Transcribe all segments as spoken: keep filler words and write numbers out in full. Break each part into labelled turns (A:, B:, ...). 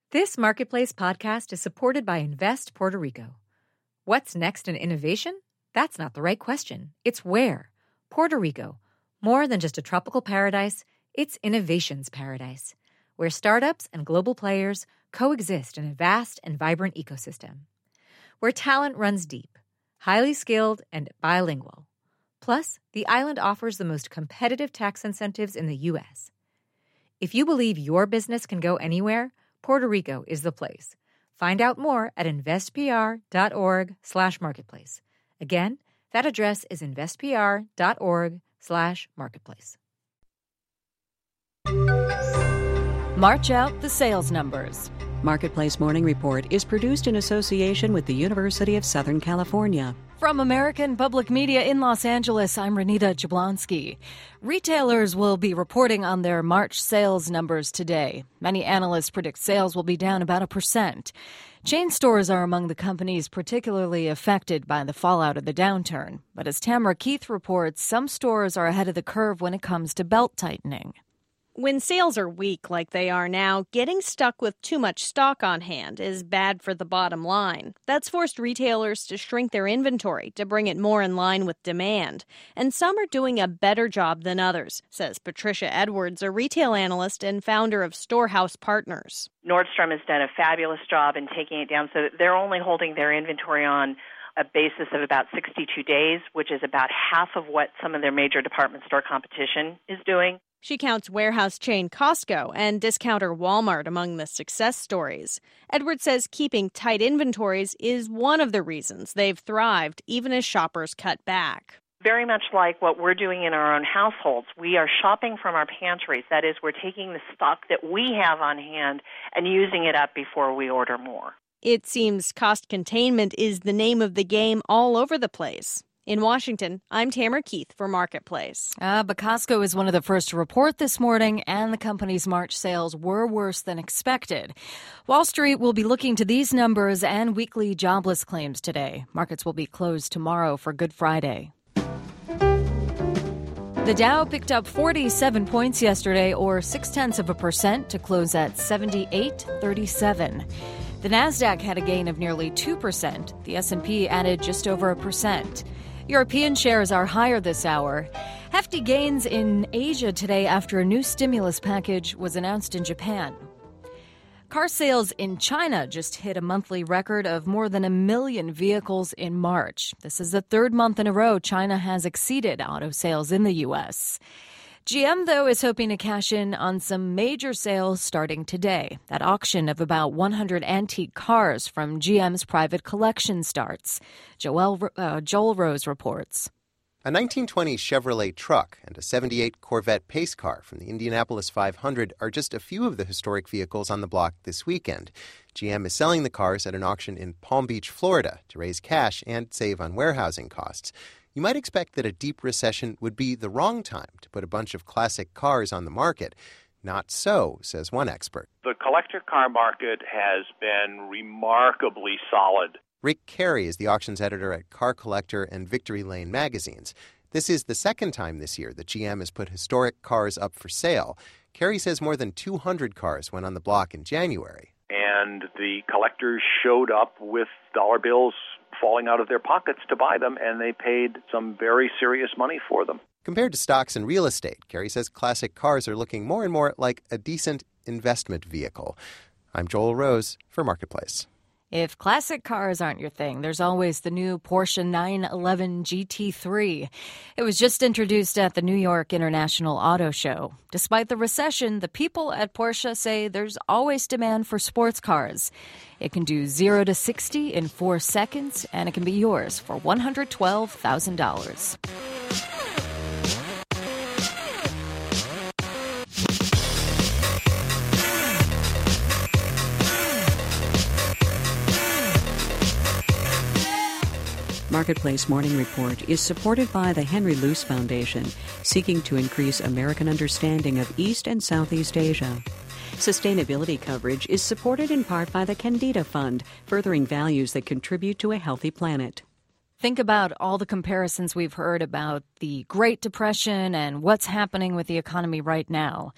A: This Marketplace podcast is supported by Invest Puerto Rico. What's next in innovation? That's not the right question. It's where. Puerto Rico. More than just a tropical paradise, it's innovation's paradise, where startups and global players coexist in a vast and vibrant ecosystem. Where talent runs deep, highly skilled, and bilingual. Plus, the island offers the most competitive tax incentives in the U S. If you believe your business can go anywhere, Puerto Rico is the place. Find out more at investpr.org slash marketplace. Again, that address is investpr.org slash marketplace.
B: March out the sales numbers.
C: Marketplace Morning Report is produced in association with the University of Southern California.
B: From American Public Media in Los Angeles, I'm Renita Jablonski. Retailers will be reporting on their March sales numbers today. Many analysts predict sales will be down about a percent. Chain stores are among the companies particularly affected by the fallout of the downturn. But as Tamara Keith reports, some stores are ahead of the curve when it comes to belt tightening.
D: When sales are weak like they are now, getting stuck with too much stock on hand is bad for the bottom line. That's forced retailers to shrink their inventory to bring it more in line with demand. And some are doing a better job than others, says Patricia Edwards, a retail analyst and founder of Storehouse Partners.
E: Nordstrom has done a fabulous job in taking it down so that they're only holding their inventory on a basis of about sixty-two days, which is about half of what some of their major department store competition is doing.
D: She counts warehouse chain Costco and discounter Walmart among the success stories. Edwards says keeping tight inventories is one of the reasons they've thrived, even as shoppers cut back.
E: Very much like what we're doing in our own households. We are shopping from our pantries. That is, we're taking the stock that we have on hand and using it up before we order more.
D: It seems cost containment is the name of the game all over the place. In Washington, I'm Tamara Keith for Marketplace.
B: Uh, but Costco is one of the first to report this morning, and the company's March sales were worse than expected. Wall Street will be looking to these numbers and weekly jobless claims today. Markets will be closed tomorrow for Good Friday. The Dow picked up forty-seven points yesterday, or six-tenths of a percent, to close at seventy-eight thirty-seven. The Nasdaq had a gain of nearly two percent. The S and P added just over a percent. European shares are higher this hour. Hefty gains in Asia today after a new stimulus package was announced in Japan. Car sales in China just hit a monthly record of more than a million vehicles in March. This is the third month in a row China has exceeded auto sales in the U S. G M, though, is hoping to cash in on some major sales starting today. That auction of about one hundred antique cars from G M's private collection starts. Joel, uh, Joel Rose reports.
F: A nineteen twenty Chevrolet truck and a seventy-eight Corvette pace car from the Indianapolis five hundred are just a few of the historic vehicles on the block this weekend. G M is selling the cars at an auction in Palm Beach, Florida, to raise cash and save on warehousing costs. You might expect that a deep recession would be the wrong time to put a bunch of classic cars on the market. Not so, says one expert.
G: The collector car market has been remarkably solid.
F: Rick Carey is the auctions editor at Car Collector and Victory Lane magazines. This is the second time this year that G M has put historic cars up for sale. Carey says more than two hundred cars went on the block in January.
G: And the collectors showed up with dollar bills falling out of their pockets to buy them, and they paid some very serious money for them.
F: Compared to stocks and real estate, Carey says classic cars are looking more and more like a decent investment vehicle. I'm Joel Rose for Marketplace.
B: If classic cars aren't your thing, there's always the new Porsche nine eleven G T three. It was just introduced at the New York International Auto Show. Despite the recession, the people at Porsche say there's always demand for sports cars. It can do zero to sixty in four seconds, and it can be yours for one hundred twelve thousand dollars.
C: Marketplace Morning Report is supported by the Henry Luce Foundation, seeking to increase American understanding of East and Southeast Asia. Sustainability coverage is supported in part by the Candida Fund, furthering values that contribute to a healthy planet.
B: Think about all the comparisons we've heard about the Great Depression and what's happening with the economy right now.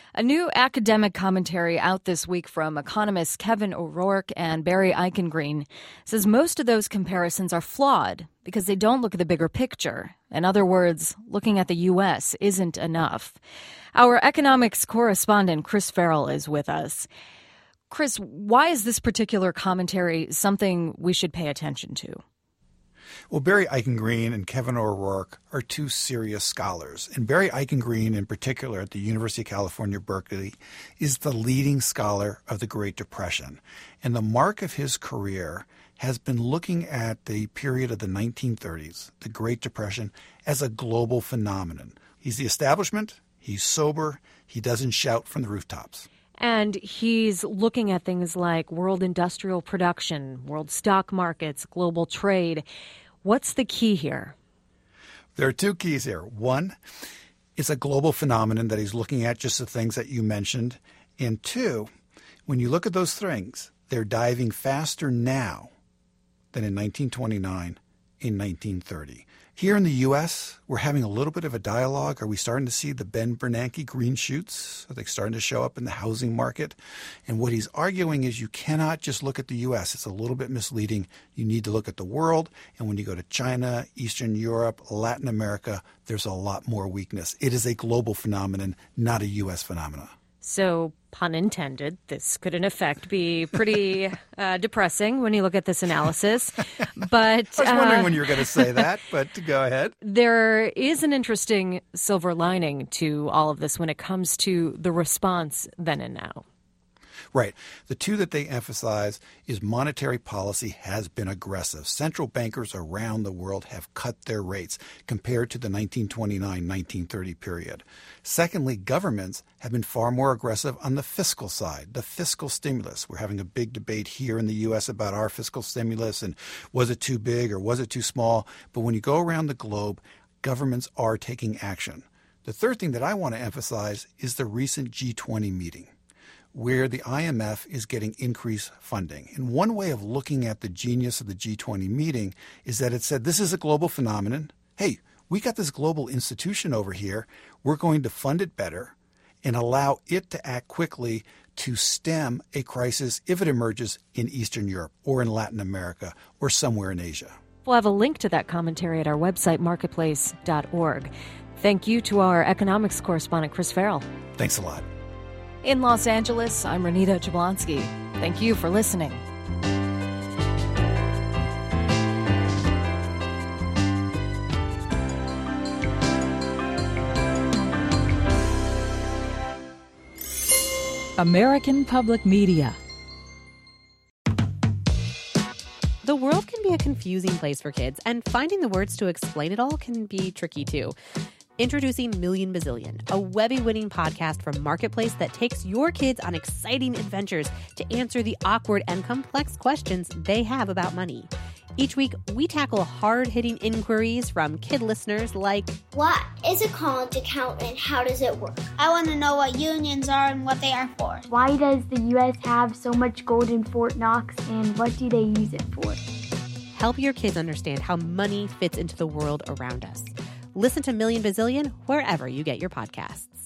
B: A new academic commentary out this week from economists Kevin O'Rourke and Barry Eichengreen says most of those comparisons are flawed because they don't look at the bigger picture. In other words, looking at the U S isn't enough. Our economics correspondent Chris Farrell is with us. Chris, why is this particular commentary something we should pay attention to?
H: Well, Barry Eichengreen and Kevin O'Rourke are two serious scholars. And Barry Eichengreen, in particular, at the University of California, Berkeley, is the leading scholar of the Great Depression. And the mark of his career has been looking at the period of the nineteen thirties, the Great Depression, as a global phenomenon. He's the establishment, he's sober, he doesn't shout from the rooftops.
I: And he's looking at things like world industrial production, world stock markets, global trade. What's the key here?
H: There are two keys here. One, it's a global phenomenon that he's looking at, just the things that you mentioned. And two, when you look at those things, they're diving faster now than in nineteen twenty-nine, in nineteen thirty. Here in the U S, we're having a little bit of a dialogue. Are we starting to see the Ben Bernanke green shoots? Are they starting to show up in the housing market? And what he's arguing is you cannot just look at the U S. It's a little bit misleading. You need to look at the world. And when you go to China, Eastern Europe, Latin America, there's a lot more weakness. It is a global phenomenon, not a U S phenomenon.
I: So, pun intended, this could in effect be pretty uh, depressing when you look at this analysis. But
H: I was wondering
I: uh,
H: when you were going to say that, but go ahead.
I: There is an interesting silver lining to all of this when it comes to the response then and now.
H: Right. The two that they emphasize is monetary policy has been aggressive. Central bankers around the world have cut their rates compared to the nineteen twenty-nine nineteen thirty period. Secondly, governments have been far more aggressive on the fiscal side, the fiscal stimulus. We're having a big debate here in the U S about our fiscal stimulus and was it too big or was it too small? But when you go around the globe, governments are taking action. The third thing that I want to emphasize is the recent G twenty meeting, where the I M F is getting increased funding. And one way of looking at the genius of the G twenty meeting is that it said, this is a global phenomenon. Hey, we got this global institution over here. We're going to fund it better and allow it to act quickly to stem a crisis if it emerges in Eastern Europe or in Latin America or somewhere in Asia.
I: We'll have a link to that commentary at our website, marketplace dot org. Thank you to our economics correspondent, Chris Farrell.
H: Thanks a lot.
B: In Los Angeles, I'm Renita Jablonski. Thank you for listening.
J: American Public Media.
K: The world can be a confusing place for kids, and finding the words to explain it all can be tricky too. Introducing Million Bazillion, a Webby-winning podcast from Marketplace that takes your kids on exciting adventures to answer the awkward and complex questions they have about money. Each week, we tackle hard-hitting inquiries from kid listeners like,
L: what is a college account and how does it work?
M: I want to know what unions are and what they are for.
N: Why does the U S have so much gold in Fort Knox and what do they use it for?
K: Help your kids understand how money fits into the world around us. Listen to Million Bazillion wherever you get your podcasts.